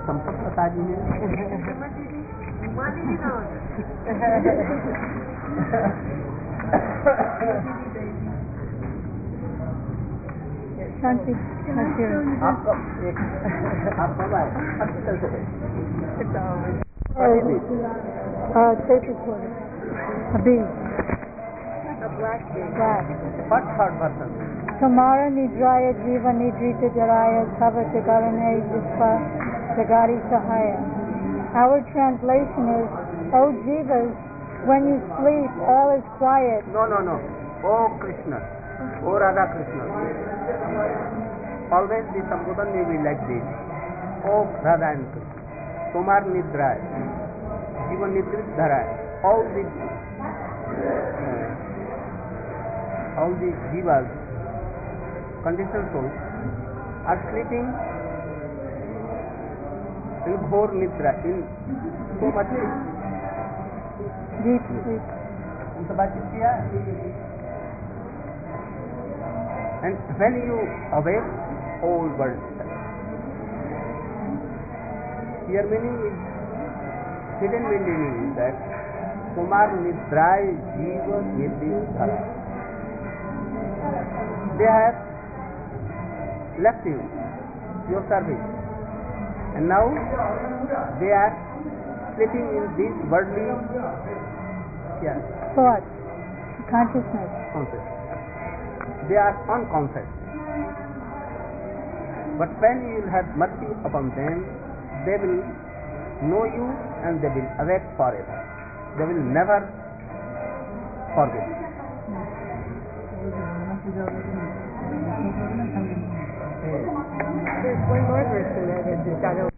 संपर्क बता दीजिए। शांति आपका एक आप मोबाइल अच्छी तरह से tape recorder. A bee. A black bee. Black. What third person? Tamara Nidraya Jiva Nidrita Jaraya Tava Jagarane Jispa Jagari Sahaya. Our translation is, O Jivas, when you sleep, all is quiet. No. Oh Krishna. Oh Radha Krishna. Always the Sambodhan may be like this. Oh Radha and Krishna. Tomar Nidraya. Jiva Nidrit Dharaya. All the jivas, conditioned souls, are sleeping in ghor nidra, in so much Deep sleep. And when you awake, all world. Here meaning is, hidden meaning is that Kumar Nidrai Jiva Nidhi Dhara. They have left you, your service, and now they are sleeping in this worldly Thought. Consciousness. concept. They are unconscious. But when you will have mercy upon them, they will know you and they will awake forever. They will never forget. There's one more verse in there that has got a...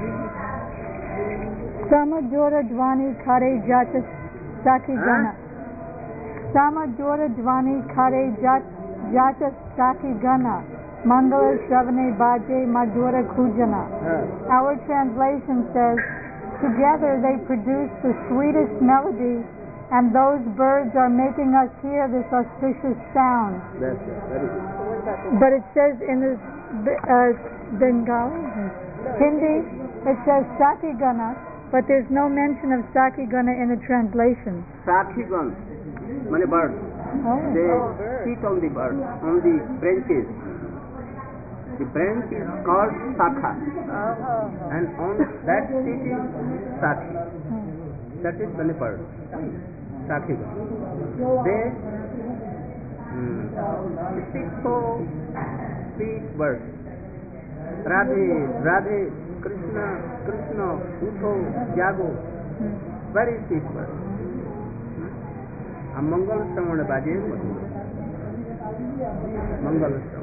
Samadura Dvani Kare Jata Saki Gana. Samadura Dvani Kare Jata Saki Gana. Mangala Shravane Bhaje Madhura Kujana. Our translation says, together they produce the sweetest melody, and those birds are making us hear this auspicious sound. That's very good. But it says in the Bengali, Hindi, it says Saki Gana, but there's no mention of Saki Gana in the translation. Sakhigan, many birds. Oh. They sit on the birds, on the branches. The branch is called Sakha, and on that seat is Sakhi. That is many birds. Sakhigan. They speak so sweet words. Radhe, Radhe, Krishna, Krishna, Utho, Jago. Very sweet words. A Mangal Shravan Baje Mangal Shravan.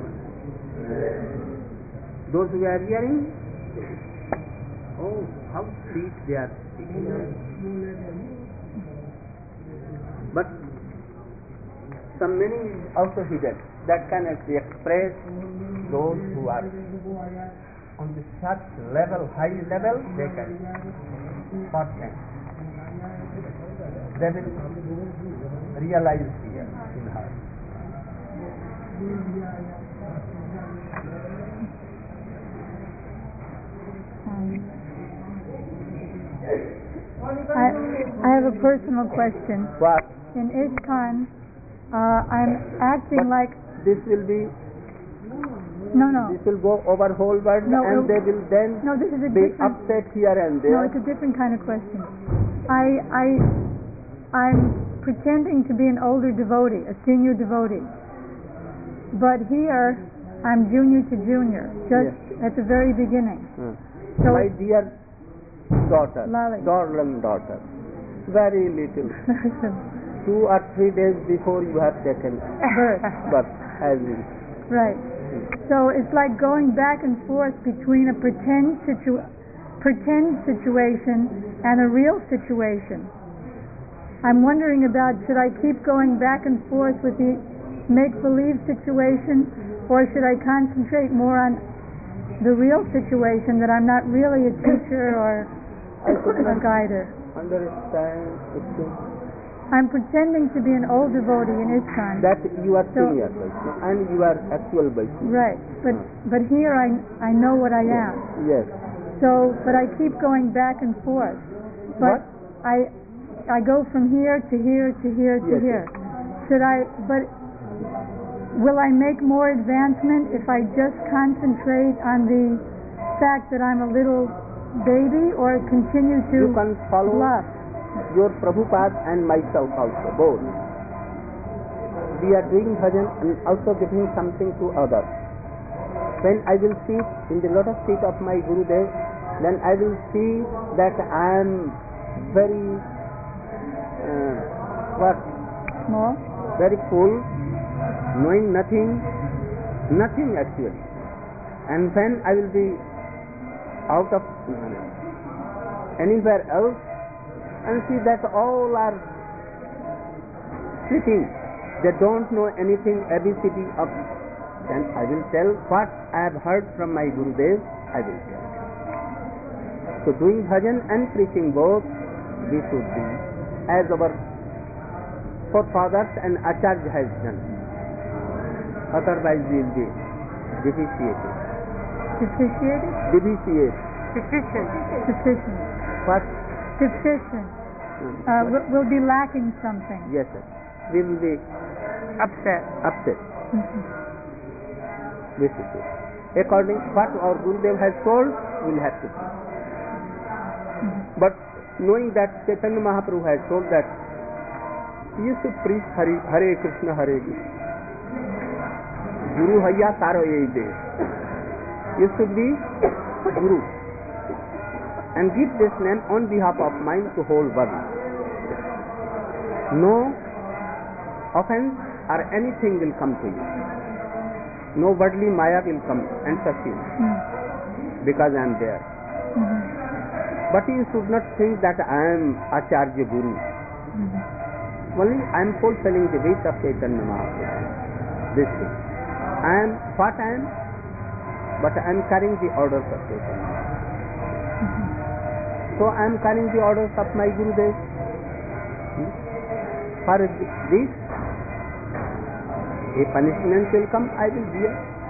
Those who are hearing, oh, how sweet they are speaking. But some meaning is also hidden that can actually express those who are on the such level, high level, they can what can they will realize here in her. I have a personal question. What? In ISKCON, I'm acting like... This will be... No. This will go over whole world, No, and they will then No, this is a be different... upset here and there. No, it's a different kind of question. I'm pretending to be an older devotee, a senior devotee. But here, I'm junior to junior, just at the very beginning. So my dear daughter, Lali. darling daughter, very little. 2 or 3 days before you have taken birth, as in. Right. So it's like going back and forth between a pretend situation and a real situation. I'm wondering about, should I keep going back and forth with the make-believe situation, or should I concentrate more on the real situation, that I'm not really a teacher or a guider? Understand? I'm pretending to be an old devotee in ISKCON. That you are senior Vaishnava and you are actual Vaishnava. Right, but here I know what I am. Yes. So, but I keep going back and forth. But What? I go from here to here to here to Yes, here. Should I? But will I make more advancement if I just concentrate on the fact that I'm a little baby, or continue to You can follow bluff? your Prabhupada and myself also, both. We are doing bhajan and also giving something to others. When I will sit in the lotus feet of my Gurudev, then I will see that I am very Small? very full, knowing nothing actually. And when I will be out of anywhere else and see that all are sleeping, they don't know anything ABCD of, then I will tell what I have heard from my Gurudev, I will tell. So doing bhajan and preaching both, we should do as our forefathers and Acharya has done. Otherwise we will be deficiated. Deficient? Deficient. Sufficient. What? Deficient. We'll be lacking something. Yes, sir. We will be Upset. upset. This is it. According to what our Gurudev has told, we will have to do. But knowing that Chaitanya Mahaprabhu has told that you should preach Hare Krishna, Hare Krishna. Guru Hayya Taro Yeide. You should be Guru and give this name on behalf of mine to whole world. No offense or anything will come to you. No worldly maya will come and touch you because I am there. But you should not think that I am Acharya Guru. Only I am fulfilling the wish of Chaitanya Mahaprabhu. This is. I am what I am, but I am carrying the orders of Chaitanya. So I am carrying the orders of my Gurudev. For this, a punishment will come, I will bear.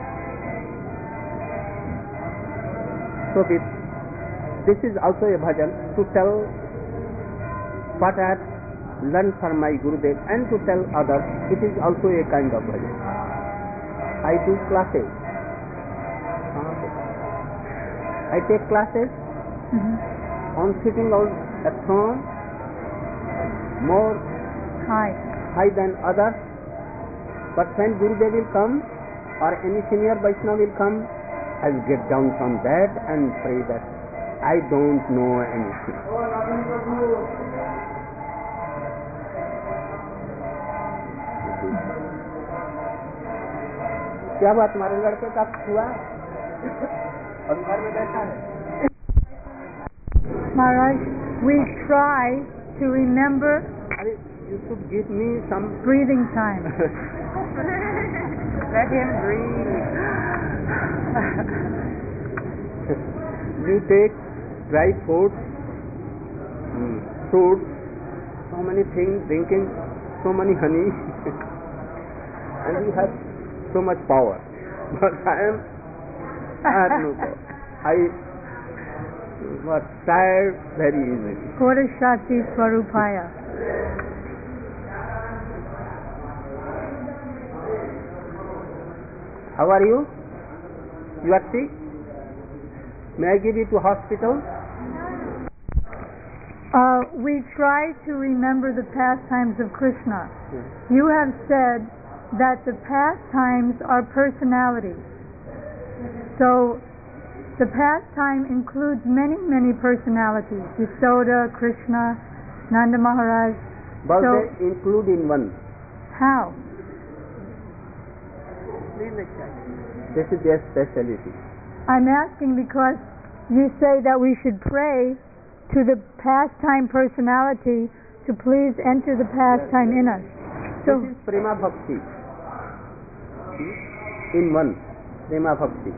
So this is also a bhajan to tell what I have learned from my Gurudev and to tell others. It is also a kind of bhajan. I do classes. I take classes on sitting on a throne more high than others. But when Gurudev will come or any senior Vaishnava will come, I will get down from that and pray that I don't know anything. क्या बात तुम्हारे लड़के का हुआ और घर में बैठा है? Maharaj, we try to remember. You should give me some breathing time. Let him breathe. You take dry fruits, fruits, so many things, drinking so many honey, and you have so much power. But I have no power. I was tired very easily. Kota Shakti Swarupaya. How are you? You are sick? May I give you to hospital? We try to remember the pastimes of Krishna. You have said that the pastimes are personalities. So the pastime includes many, many personalities. Yasoda, Krishna, Nanda Maharaj. But So- they include in one. How? This is their speciality. I'm asking because you say that we should pray to the pastime personality to please enter the pastime in us. So, This is Prema Bhakti. In one, Prema Bhakti.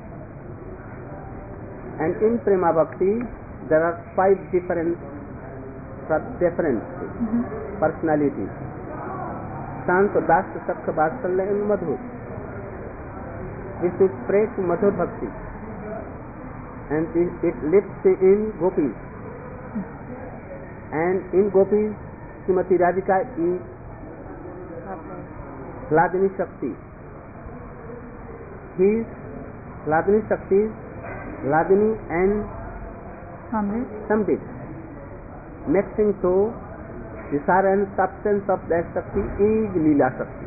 And in Prema Bhakti, there are 5 different personalities. Shanta, Dasta, Sakha, Vatsalya and Madhur. We should pray to Madhur Bhakti. and it lives in gopis. And in gopis, Srimati Radhika is Hladini Shakti. His Hladini Shakti is Hladini and Samvit. Mixing, so the sar and substance of that Shakti is Leela Shakti.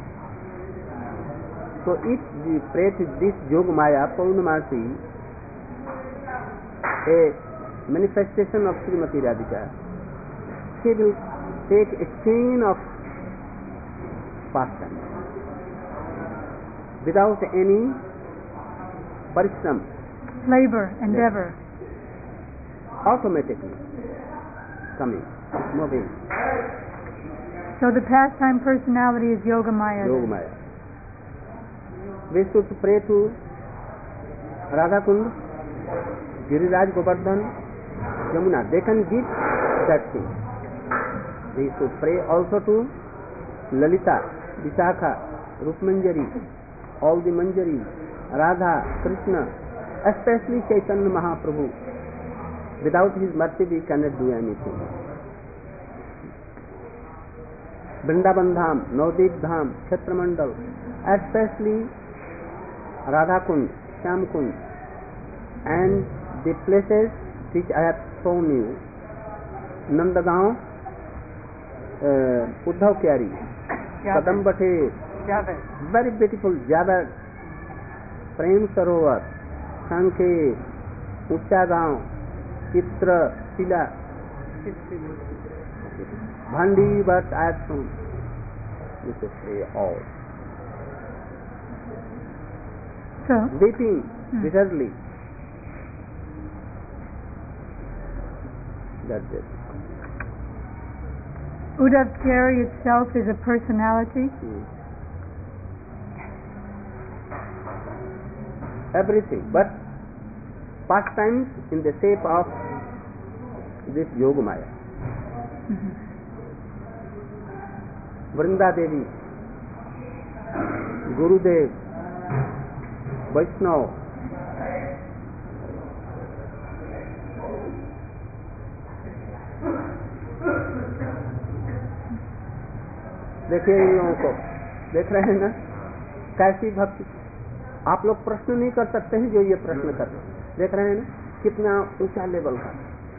So if we pray to this Yogamaya Purnamasi, a manifestation of Srimati Radhika, she will take a chain of pastime without any parishram, labor, endeavor. automatically coming, moving. So the pastime personality is Yogamaya. Yogamaya. We should pray to Radha Kund, Giriraj, Govardhan, Yamuna. They can give that thing. We should pray also to Lalita, Vishakha, Rupmanjari, all the Manjaris, Radha, Krishna, especially Chaitanya Mahaprabhu. Without his mercy we cannot do anything. Vrindavan Dham, Navdeep Dham, Kshetra Mandal, especially Radha Kund, Shyam Kund, and the places which I have shown you, Nandagaon, Uddhav Kyari, Kadam Bhathe, very beautiful Java, Prem Sarovar, Sankhe, Uchagaon, Chitra, Sila, Bhandi, but I have shown. You should pray all. So, Weeping bitterly. That's it. Uddhav Kyari itself is a personality. Everything, but pastimes in the shape of this Yogamaya. Vrinda Devi, Gurudev, Vaishnav, देखिए इन लोगों को, देख रहे हैं ना कैसी भक्ति. आप लोग प्रश्न नहीं कर सकते हैं जो ये प्रश्न कर रहे हैं. देख रहे हैं ना कितना ऊंचा लेवल का.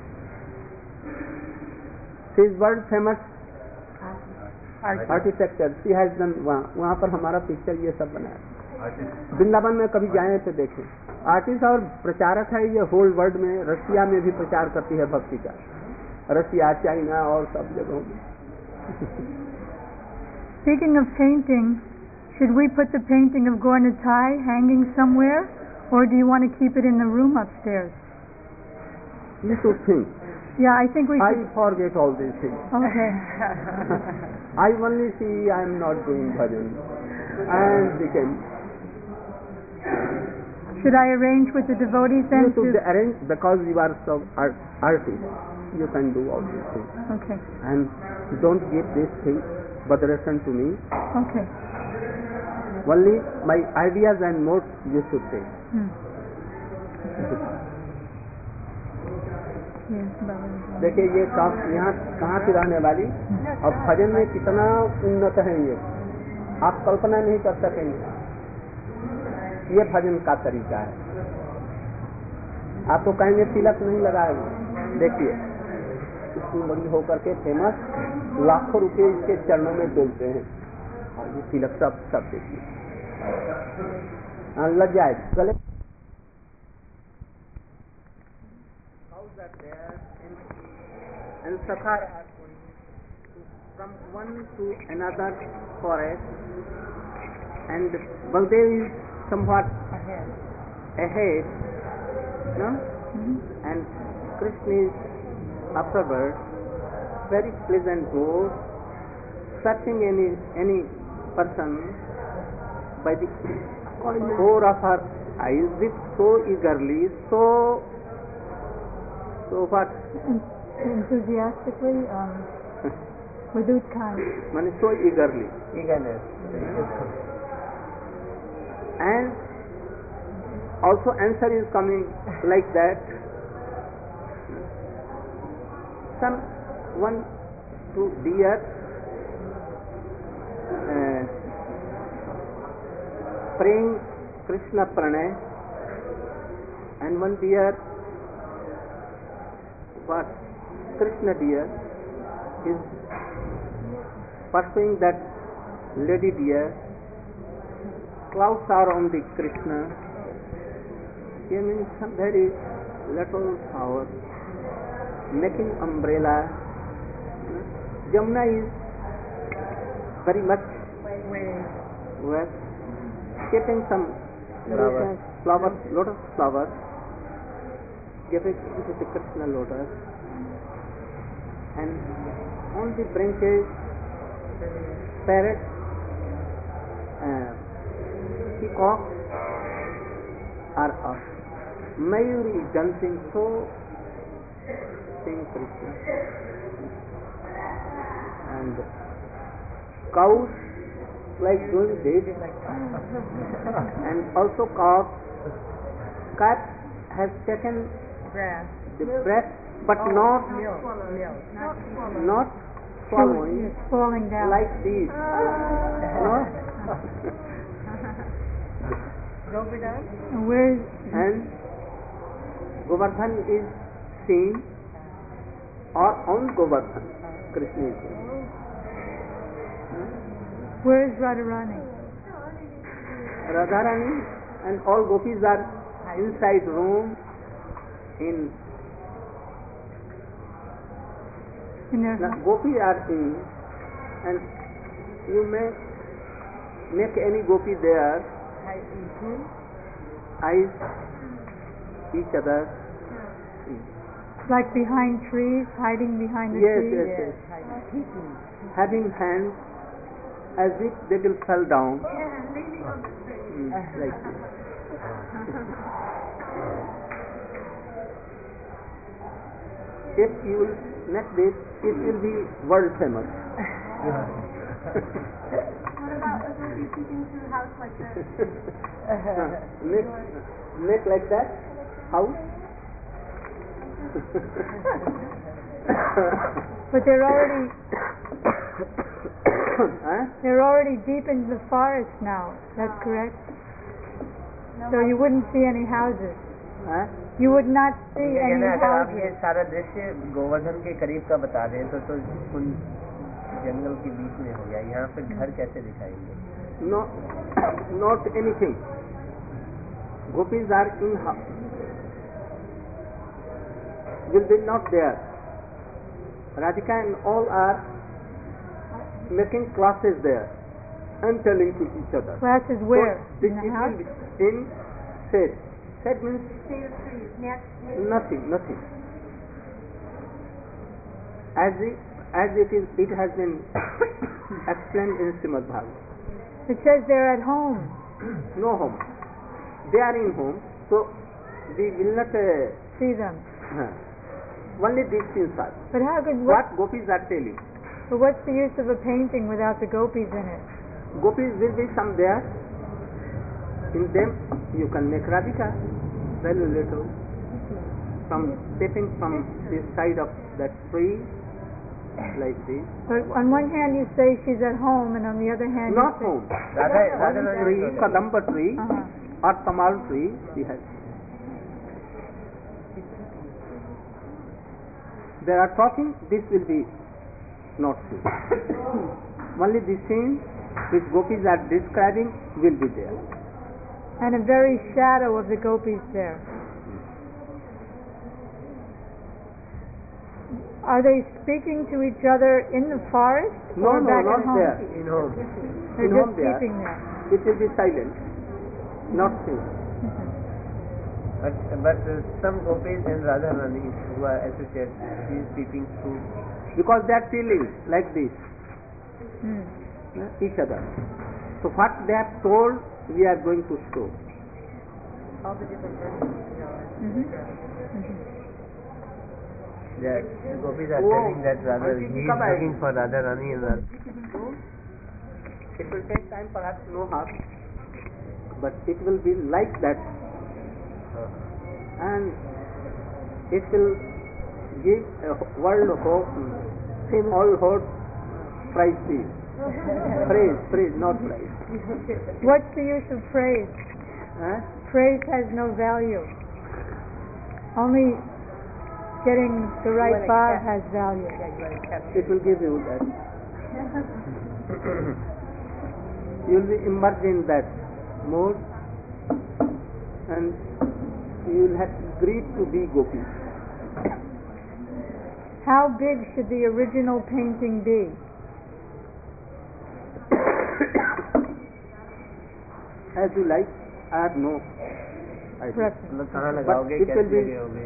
She is world famous architecture. She has done. वहाँ पर हमारा पिक्चर ये सब बनाया. वृंदावन में कभी जाए तो देखें. आर्टिस्ट और प्रचारक है ये होल वर्ल्ड में. रशिया में भी प्रचार करती है भक्ति का. रशिया, चाइना और सब जगहों में. Speaking of painting, should we put the painting of Gaur Nitai hanging somewhere, or do you want to keep it in the room upstairs? You should think. Yeah, I think we I should. forget all these things. Okay. I only see I am not doing bhajan and became. Should I arrange with the devotees then? You should arrange because you are so artist. You can do all these things. Okay. And don't give this thing, but listen to me. Okay. Only my ideas and notes you should take. देखिए ये यहाँ कहाँ की रहने वाली और भजन में कितना उन्नत है ये आप कल्पना नहीं कर सकेंगे. ये भजन का तरीका है. आपको कहेंगे तिलक नहीं लगाएंगे. देखिए इतनी बड़ी होकर के फेमस, लाखों रुपए इसके चरणों में डोलते हैं और ये तिलक सब देखिए लग जाए गले. And Sakhara from one to another forest, and Baldev is somewhat ahead, no? And Krishna is afterward, very pleasant road, searching any person by the core of her eyes with so eagerly, so what? Enthusiastically, with utkai. Man, so eagerly. Eagerness. And also answer is coming like that. Some one two deer praying Krishna pranay, and one deer, what Krishna deer is pursuing that lady deer. Clouds are on the Krishna. Here means some very little flower making umbrella. Jamuna is very much wet, getting some flowers, lotus flowers, giving into the Krishna lotus, and on the branches parrots, peacocks are up. Mayuri is dancing, so sing Krishna. And cows like doing this, and also cat has taken the breath, but not swallowing, It's falling down. like this. No? And where's And Govardhan is seen, or on Govardhan Krishna is seen. where's Radharani? Radharani and all gopis are inside room in their gopi are in, and you may make any gopi there, eyes each other. like behind trees, hiding behind the Yes, trees. yes, yes. Having hands as if they will fall down. Like this. If you will make this, it will be world famous. What about if we're keeping through house like this? Make like that house. But they're already Huh? they're already deep into the forest now. That's correct. So you wouldn't see any houses. Huh? You would not see any अगर आप ये houses. सारा दृश्य गोवर्धन के करीब का बता रहे हैं तो उन जंगल के बीच में हो गया, यहाँ पे घर कैसे दिखाएंगे? No, not anything. Gopis are in house. Will be not there. Radhika and all are making classes there and telling to each other. Classes where? So, In the it house? will be in shade. Shade means Shade of trees, next. nothing. As it has been explained in Srimad Bhagavatam. It says they're at home. No home. They are in home, so we will not See them. only these things are. But how could What gopis are telling. But what's the use of a painting without the gopis in it? Gopis will be some there. In them you can make Radhika very little. From stepping from this side of that tree like this. But on one hand you say she's at home, and on the other hand Not you home. Radha Tree, Kadamba tree say, or Tamal tree she has. They are talking, this will be not seen. Only the scene which gopis are describing will be there. and a very shadow of the gopis there. Are they speaking to each other in the forest No, or no, back not at home? there. in home. They're In just home there. sleeping there. It will be silent, not seen. But some gopis and Radha Rani who are associated, she is peeping through. Because they are feeling like this, Hmm. each other. So what they have told, we are going to show. All the different versions, Mhm. That the gopis are Oh, telling that Radha, until he we is come back. looking for Radha Rani and Radha. It will take time, perhaps no harm, but it will be like that and it will give a world hope, all hope, praise. Praise, not praise. What's the use of praise? Huh? Praise has no value. Only getting the right bar has value. It will give you that. You will be immersed in that mode, and you will have greed to be gopi. How big should the original painting be? As you like, I have no idea. Preference. कहाँ लगाओगे, But it will कैसे be, लगाओगे?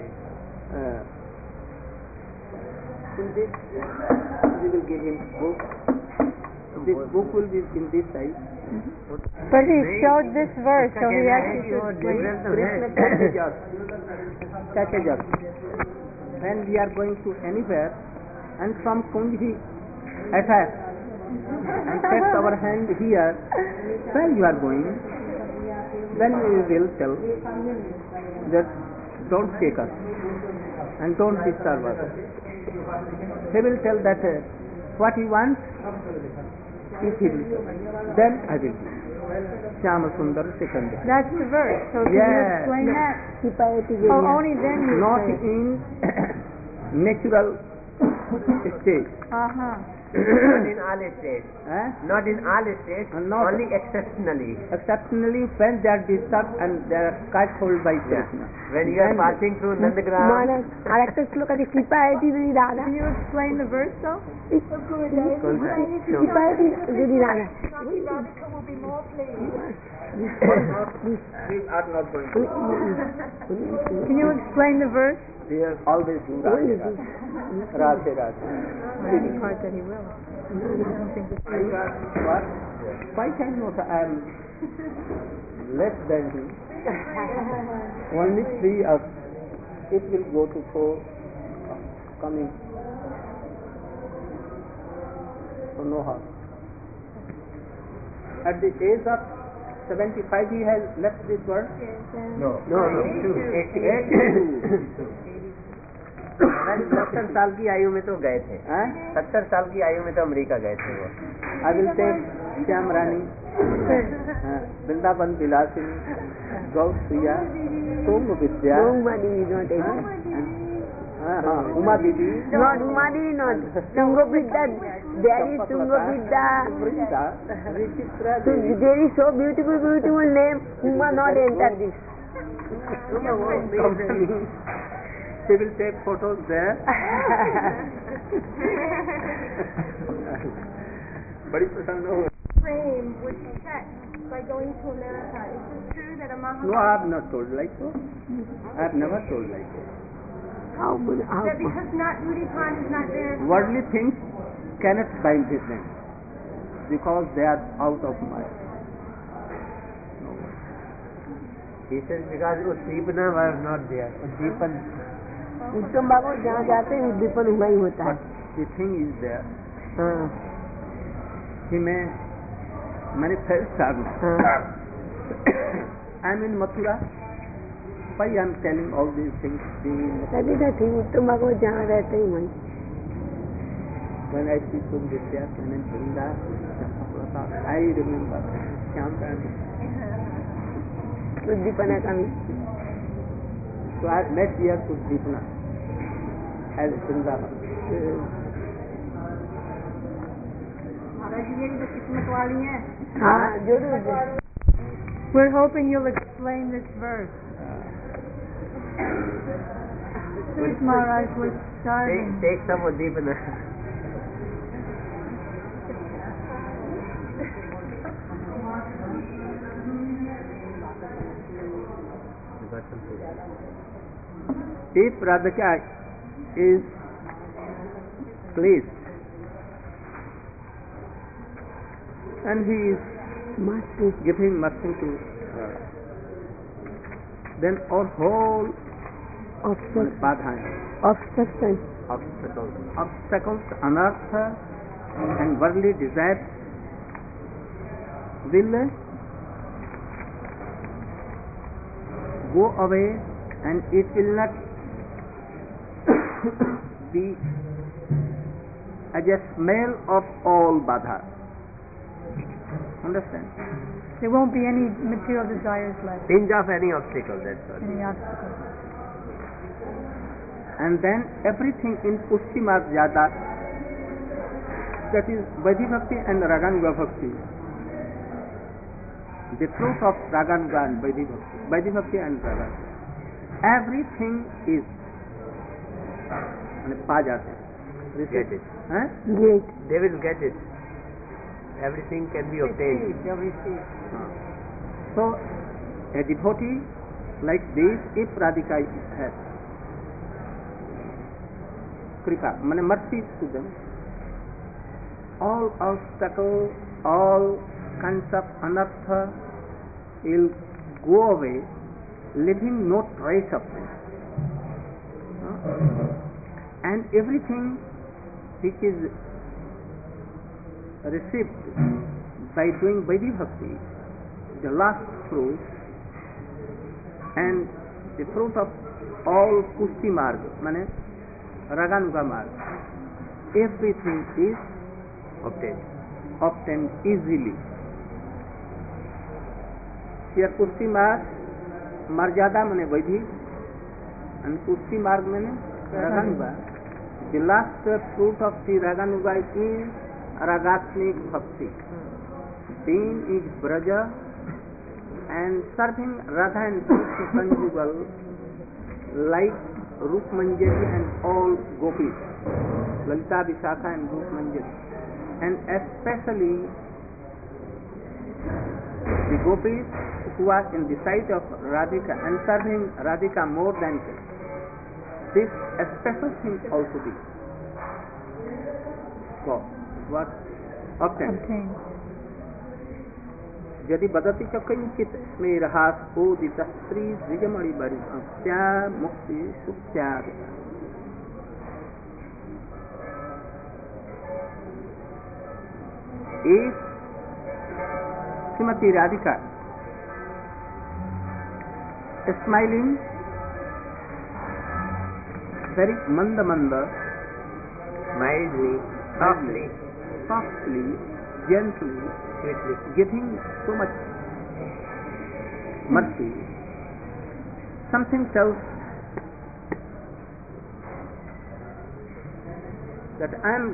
In this, we will give him book. This book will be in this size. But he showed this verse, so he has to explain. Krishna catches us. When we are going to anywhere, and some kund he attacks and takes our hand here, where you are going, then we will tell that don't take us and don't disturb us. He will tell that what he wants, if he will tell, then I will do. Shyama Sundar Sikandar. That's the verse. So can you Yes. explain that? Oh, only then you Not say. in natural state. Not in all states. Not in all states. Not- Only exceptionally. Exceptionally when they are disturbed and they are controlled by Krishna. When you are passing through Nandagram. Can you explain the verse though? Radhika will be more pleased. We are not going to. Can you explain the verse? We are always do Radhe Radhe. The part that he will. I don't think it's What? Why cannot I am less than him? Only 3 of it will go to 4 coming. So no harm. At the age of 75 he has left this world. No. 70 साल की आयु में तो गए थे. 70 साल की आयु में तो अमेरिका गए थे वो. I will take Shyam Rani, Vrindavan Vilasini, Gaur Priya, Tung Vidya, Uma Bibi, Not Umadi, not Tungabidda. There is Tungabidda. Vichitra, There is so beautiful name. Uma not enter this. she will take photos there. बड़ी प्रसन्न हो. Frame was checked by going to America. Is this true that a No, I have not told like so. I have never told like so. that because not Udipan is not there? Worldly things cannot bind his name because they are out of mind. He says because Uddipana was not there. Uddipan. उत्तम बाबू जहाँ जाते हैं उद्दीपन हुआ ही होता है. But the thing is there. He may manifest sadhana. I am in Mathura. Why I am telling all these things? तभी तो ठीक उत्तम बाबू जहाँ रहते हैं वहीं. When I see Tung Vidya, when I Vrinda, I remember Shyam Rani. उद्दीपना का भी. So I met here to Dipana as Vrindavan. हाँ जरूर. We're hoping you'll explain this verse. Please, Maharaj, we're starving. Take some Uddipana. If Radhika is pleased and he is giving mercy to her, then our whole obstacles, anartha and worldly desires will go away and it will not be as a smell of all badha. Understand? There won't be any material desires left, Tinge of any obstacle, that's all. any obstacles. And then everything in Pushti Marjada, that is Vaidhi Bhakti and Raganuga Bhakti, the fruit of Raganuga and Vaidhi Bhakti and Raganuga, everything is Pajate. Get it. Huh? They will get it. Everything can be obtained. So, a devotee like this, if Radhika has kripa, mercy to them, all obstacles, all kinds of anartha will go away, leaving no trace of them. And everything which is received by doing Vaidhi Bhakti, the last fruit, and the fruit of all Pushti Marga, Raganuga Marga, everything is obtained easily. Here Pushti Marjada Vaidhi, and Pushti Marga Raganuga. The last fruit of the Raganuga is Ragatmik Bhakti. Being is Braja and serving Radha and Krishna conjugal like Rup Manjari and all gopis, Lalita Vishakha and Rup Manjari, and especially the gopis who are in the sight of Radhika and serving Radhika more than this, a special thing also be what obtained. यदि बदति च किंचित स्मेरहास ओदित स्त्री द्विजमणि बरि भक्त्या मुक्ति सुख्या. If Srimati Radhika smiling very manda, Mildly, softly, gently, giving so much mercy, something tells that I am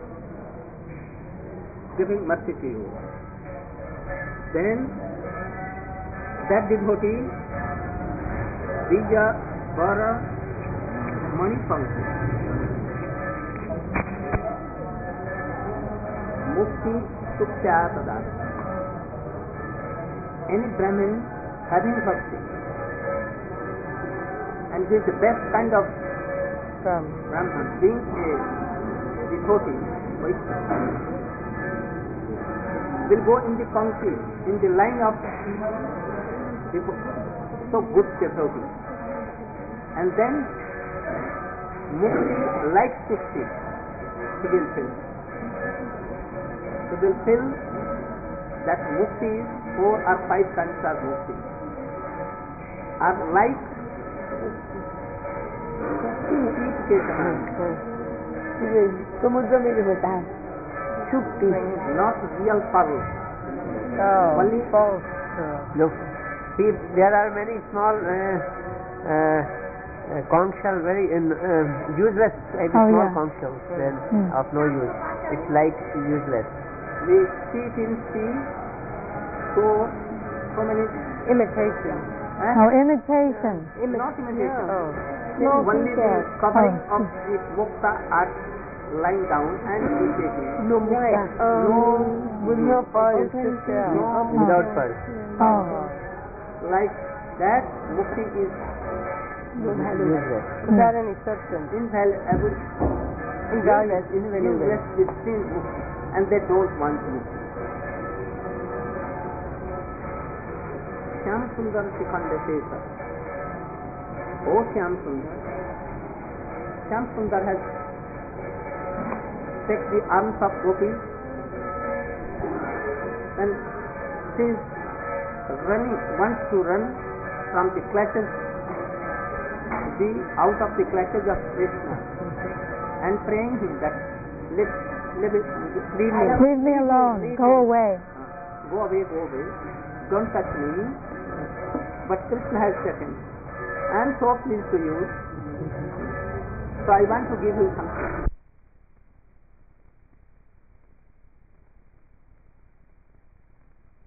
giving mercy to you. Then that devotee, Bija, Vara, Mani Pankaj, Mukti Sukhya Tadat. Any Brahmin having bhakti, and he is the best kind of Brahman, being a devotee, will go in the concrete, in the line of so good devotee. And then Mukti likes to see, he will feel. He will feel that Mukti, 4 or 5 kinds of Mukti, are like sheep के समान. समुद्र में जो होता है शुक्ति, Not real pearls. only false. Look, see, there are many small conch shells, very useless, like small conch shells, then of no use. It's like useless. We see in sea so many Imitation. Imitation. not imitation. No, Only the covering of the mukta are lying down and we take it. No mukta. With no pearls. Without pearls. Like that, mukti is Useless. Without any substance. invaluable. Invalueless. Useless with sin mukti, and they don't want mukti. Shyam Sundar Shikhanda Shesha. Oh Shyam Sundar. Shyam Sundar has taken the arms of Gopi and she is running, wants to run from the clutches be out of the clutches of Krishna and praying him that leave me alone, go away. Go away, don't touch me. But Krishna has taken, I am so pleased to you, so I want to give you something.